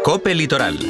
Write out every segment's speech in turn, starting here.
COPE Litoral.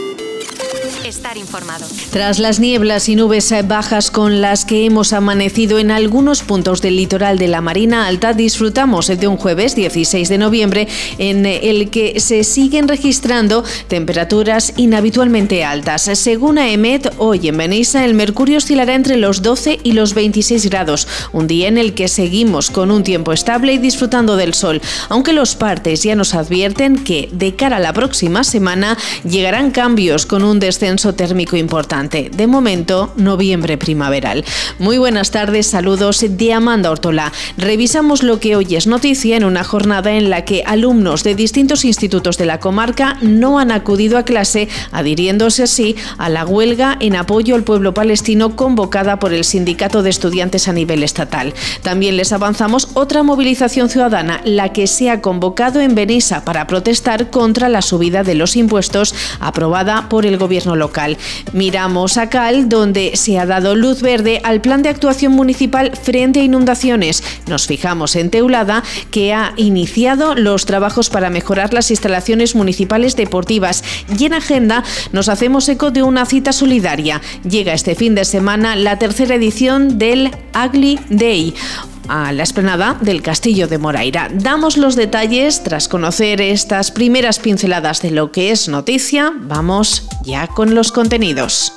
Estar informado. Tras las nieblas y nubes bajas con las que hemos amanecido en algunos puntos del litoral de la Marina Alta, disfrutamos de un jueves 16 de noviembre en el que se siguen registrando temperaturas inhabitualmente altas. Según AEMET, hoy en Benissa el mercurio oscilará entre los 12 y los 26 grados, un día en el que seguimos con un tiempo estable y disfrutando del sol, aunque los partes ya nos advierten que de cara a la próxima semana llegarán cambios con un descenso térmico importante. De momento, noviembre primaveral. Muy buenas tardes, saludos de Amanda Ortola. Revisamos lo que hoy es noticia en una jornada en la que alumnos de distintos institutos de la comarca no han acudido a clase, adhiriéndose así a la huelga en apoyo al pueblo palestino convocada por el Sindicato de Estudiantes a nivel estatal. También les avanzamos otra movilización ciudadana, la que se ha convocado en Benissa para protestar contra la subida de los impuestos aprobada por el gobierno local. Miramos a Cal, donde se ha dado luz verde al plan de actuación municipal frente a inundaciones. Nos fijamos en Teulada, que ha iniciado los trabajos para mejorar las instalaciones municipales deportivas. Y en Agenda nos hacemos eco de una cita solidaria. Llega este fin de semana la tercera edición del Ugly Day, a la explanada del Castillo de Moraira. Damos los detalles tras conocer estas primeras pinceladas de lo que es noticia. Vamos ya con los contenidos.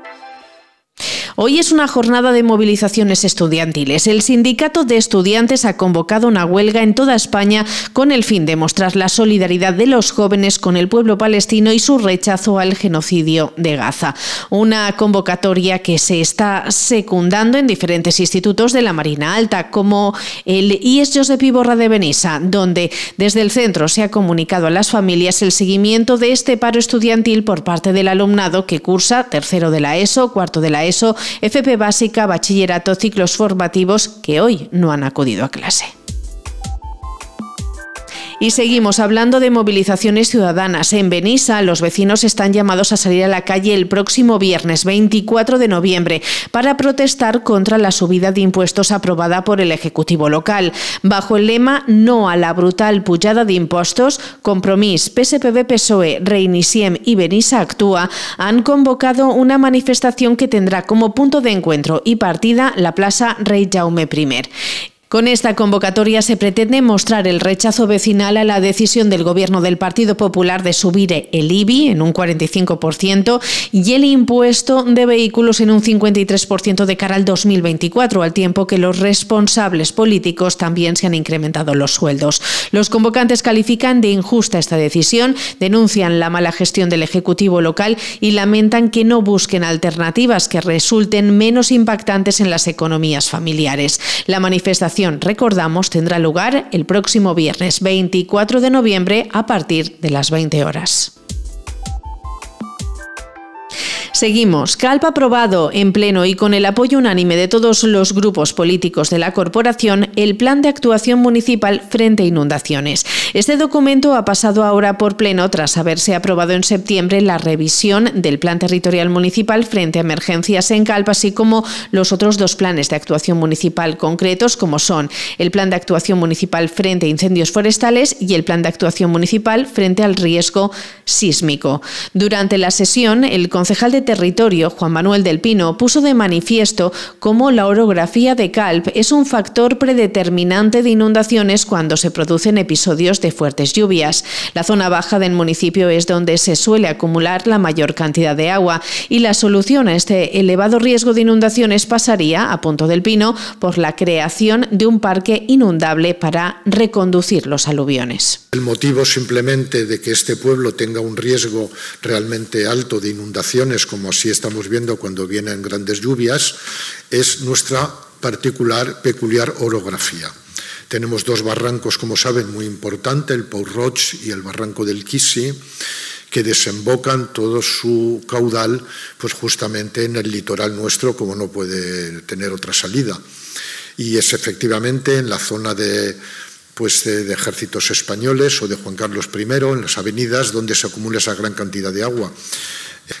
Hoy es una jornada de movilizaciones estudiantiles. El Sindicato de Estudiantes ha convocado una huelga en toda España con el fin de mostrar la solidaridad de los jóvenes con el pueblo palestino y su rechazo al genocidio de Gaza. Una convocatoria que se está secundando en diferentes institutos de la Marina Alta, como el IES Josep Iborra de Benissa, donde desde el centro se ha comunicado a las familias el seguimiento de este paro estudiantil por parte del alumnado que cursa tercero de la ESO, cuarto de la ESO, FP básica, bachillerato, ciclos formativos que hoy no han acudido a clase. Y seguimos hablando de movilizaciones ciudadanas. En Benissa, los vecinos están llamados a salir a la calle el próximo viernes 24 de noviembre para protestar contra la subida de impuestos aprobada por el Ejecutivo local. Bajo el lema "No a la brutal pujada de impostos", Compromís, PSPB-PSOE, Reiniciem y Benissa Actúa han convocado una manifestación que tendrá como punto de encuentro y partida la Plaza Rey Jaume I. Con esta convocatoria se pretende mostrar el rechazo vecinal a la decisión del Gobierno del Partido Popular de subir el IBI en un 45% y el impuesto de vehículos en un 53% de cara al 2024, al tiempo que los responsables políticos también se han incrementado los sueldos. Los convocantes califican de injusta esta decisión, denuncian la mala gestión del Ejecutivo local y lamentan que no busquen alternativas que resulten menos impactantes en las economías familiares. La manifestación, recordamos, tendrá lugar el próximo viernes 24 de noviembre a partir de las 20 horas. Seguimos. CALP ha aprobado en pleno y con el apoyo unánime de todos los grupos políticos de la corporación el plan de actuación municipal frente a inundaciones. Este documento ha pasado ahora por pleno tras haberse aprobado en septiembre la revisión del plan territorial municipal frente a emergencias en CALP, así como los otros dos planes de actuación municipal concretos, como son el plan de actuación municipal frente a incendios forestales y el plan de actuación municipal frente al riesgo sísmico. Durante la sesión, el concejal de Territorio, Juan Manuel del Pino, puso de manifiesto cómo la orografía de CALP es un factor predeterminante de inundaciones cuando se producen episodios de fuertes lluvias. La zona baja del municipio es donde se suele acumular la mayor cantidad de agua y la solución a este elevado riesgo de inundaciones pasaría, a punto del Pino, por la creación de un parque inundable para reconducir los aluviones. El motivo simplemente de que este pueblo tenga un riesgo realmente alto de inundaciones, como así estamos viendo cuando vienen grandes lluvias, es nuestra peculiar orografía. Tenemos dos barrancos, como saben, muy importantes, el Pou Roig y el barranco del Quisi, que desembocan todo su caudal pues justamente en el litoral nuestro, como no puede tener otra salida. Y es efectivamente en la zona de ejércitos españoles o de Juan Carlos I, en las avenidas donde se acumula esa gran cantidad de agua.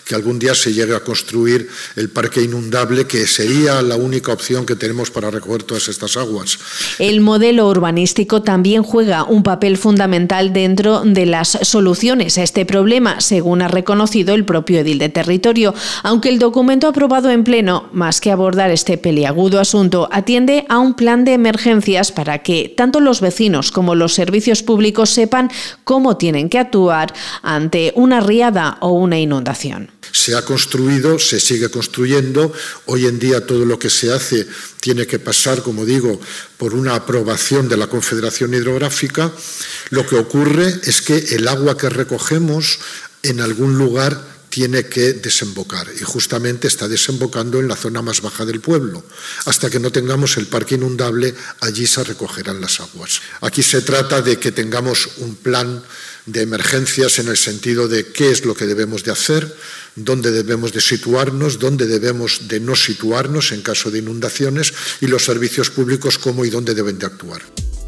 que algún día se llegue a construir el parque inundable, que sería la única opción que tenemos para recoger todas estas aguas. El modelo urbanístico también juega un papel fundamental dentro de las soluciones a este problema, según ha reconocido el propio edil de territorio, aunque el documento aprobado en pleno, más que abordar este peliagudo asunto, atiende a un plan de emergencias para que tanto los vecinos como los servicios públicos sepan cómo tienen que actuar ante una riada o una inundación. Se ha construido, se sigue construyendo. Hoy en día todo lo que se hace tiene que pasar, como digo, por una aprobación de la Confederación Hidrográfica. Lo que ocurre es que el agua que recogemos en algún lugar tiene que desembocar, y justamente está desembocando en la zona más baja del pueblo. Hasta que no tengamos el parque inundable, allí se recogerán las aguas. Aquí se trata de que tengamos un plan de emergencias en el sentido de qué es lo que debemos de hacer, dónde debemos de situarnos, dónde debemos de no situarnos en caso de inundaciones, y los servicios públicos cómo y dónde deben de actuar.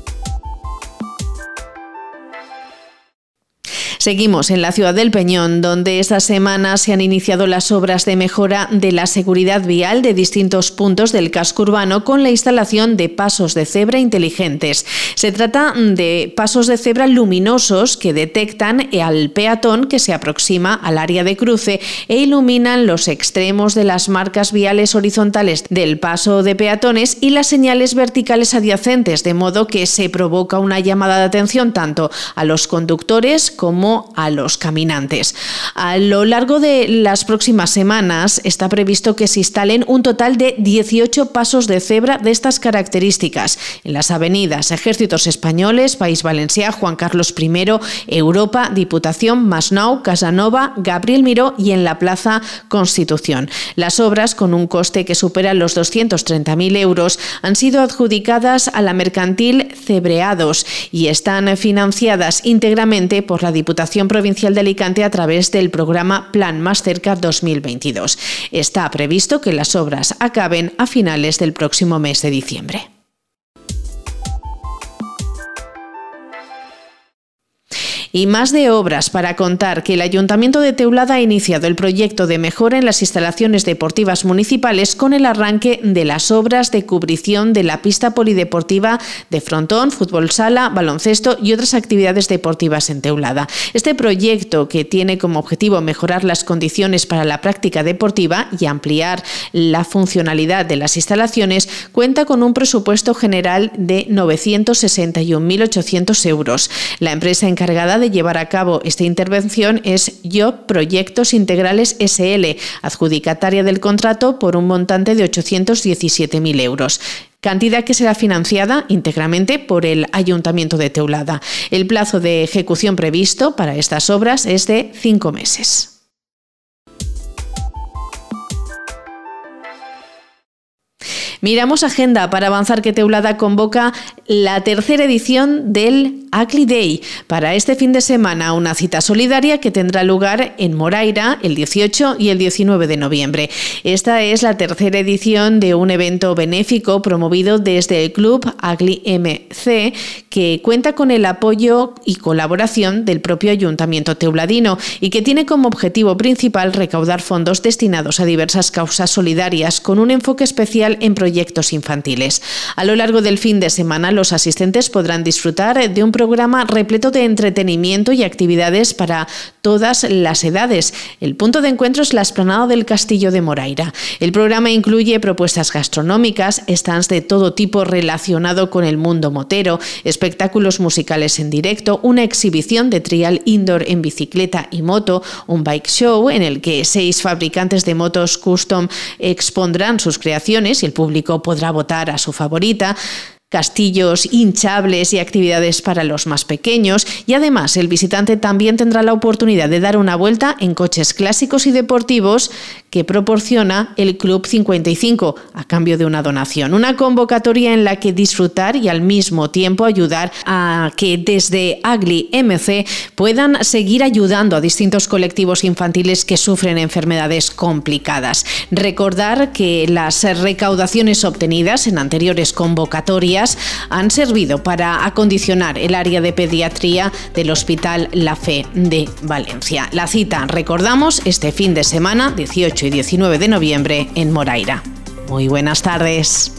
Seguimos en la ciudad del Peñón, donde esta semana se han iniciado las obras de mejora de la seguridad vial de distintos puntos del casco urbano con la instalación de pasos de cebra inteligentes. Se trata de pasos de cebra luminosos que detectan al peatón que se aproxima al área de cruce e iluminan los extremos de las marcas viales horizontales del paso de peatones y las señales verticales adyacentes, de modo que se provoca una llamada de atención tanto a los conductores como a los caminantes. A lo largo de las próximas semanas está previsto que se instalen un total de 18 pasos de cebra de estas características en las avenidas Ejércitos Españoles, País Valencià, Juan Carlos I, Europa, Diputación, Masnou, Casanova, Gabriel Miró y en la Plaza Constitución. Las obras, con un coste que supera los 230.000 euros, han sido adjudicadas a la mercantil Cebreados y están financiadas íntegramente por la Diputación Provincial de Alicante a través del programa Plan Más Cerca 2022. Está previsto que las obras acaben a finales del próximo mes de diciembre. Y más de obras para contar, que el Ayuntamiento de Teulada ha iniciado el proyecto de mejora en las instalaciones deportivas municipales con el arranque de las obras de cubrición de la pista polideportiva de frontón, fútbol sala, baloncesto y otras actividades deportivas en Teulada. Este proyecto, que tiene como objetivo mejorar las condiciones para la práctica deportiva y ampliar la funcionalidad de las instalaciones, cuenta con un presupuesto general de 961.800 euros. La empresa encargada de llevar a cabo esta intervención es Job Proyectos Integrales SL, adjudicataria del contrato por un montante de 817.000 euros. Cantidad que será financiada íntegramente por el Ayuntamiento de Teulada. El plazo de ejecución previsto para estas obras es de 5 meses. Miramos agenda para avanzar, que Teulada convoca la tercera edición del Ugly Day. Para este fin de semana, una cita solidaria que tendrá lugar en Moraira el 18 y el 19 de noviembre. Esta es la tercera edición de un evento benéfico promovido desde el Club Ugly MC, que cuenta con el apoyo y colaboración del propio Ayuntamiento teuladino y que tiene como objetivo principal recaudar fondos destinados a diversas causas solidarias con un enfoque especial en proyectos infantiles. A lo largo del fin de semana, los asistentes podrán disfrutar de un programa repleto de entretenimiento y actividades para todas las edades. El punto de encuentro es la explanada del Castillo de Moraira. El programa incluye propuestas gastronómicas, stands de todo tipo relacionado con el mundo motero, espectáculos musicales en directo, una exhibición de trial indoor en bicicleta y moto, un bike show en el que 6 fabricantes de motos custom expondrán sus creaciones y el público podrá votar a su favorita, castillos hinchables y actividades para los más pequeños, y además el visitante también tendrá la oportunidad de dar una vuelta en coches clásicos y deportivos que proporciona el Club 55 a cambio de una donación. Una convocatoria en la que disfrutar y al mismo tiempo ayudar a que desde Ugly MC puedan seguir ayudando a distintos colectivos infantiles que sufren enfermedades complicadas. Recordar que las recaudaciones obtenidas en anteriores convocatorias lluvias han servido para acondicionar el área de pediatría del Hospital La Fe de Valencia. La cita, recordamos, este fin de semana, 18 y 19 de noviembre, en Moraira. Muy buenas tardes.